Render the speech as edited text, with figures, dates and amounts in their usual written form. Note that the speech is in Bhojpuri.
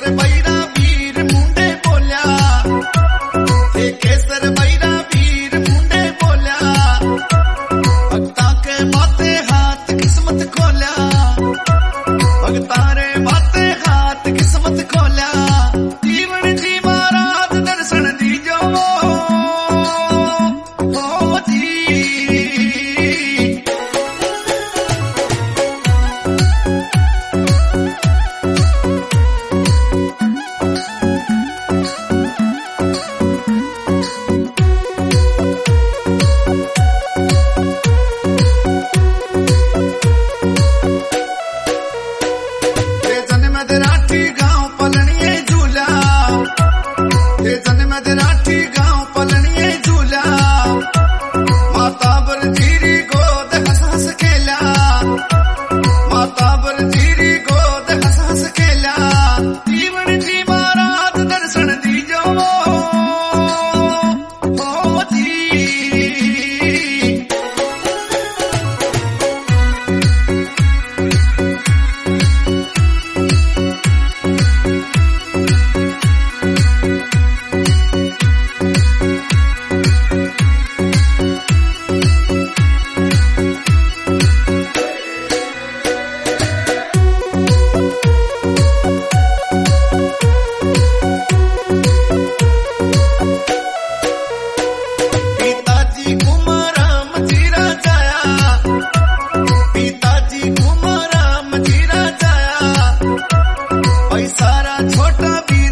केसर बैरा वीर मुंडे बोल्या, हे केसर बैरा वीर मुंडे बोल्या, भक्ता के माथे हाथ किस्मत खोल्या, भक्ता रे माथे हाथ किस्मत खोल्या। जीवन जी महाराज दर्शन दीजो ओ जी। मदराठी गांव पलनिए झूला, हे जन मदराठी गांव पलनिए झूला, माता बरजीरी गोद हंस हंस खेला, माता बरजीरी गोद हंस हंस खेला। जीवन जी महाराज दर्शन दीजो ओ जी। छोटा भी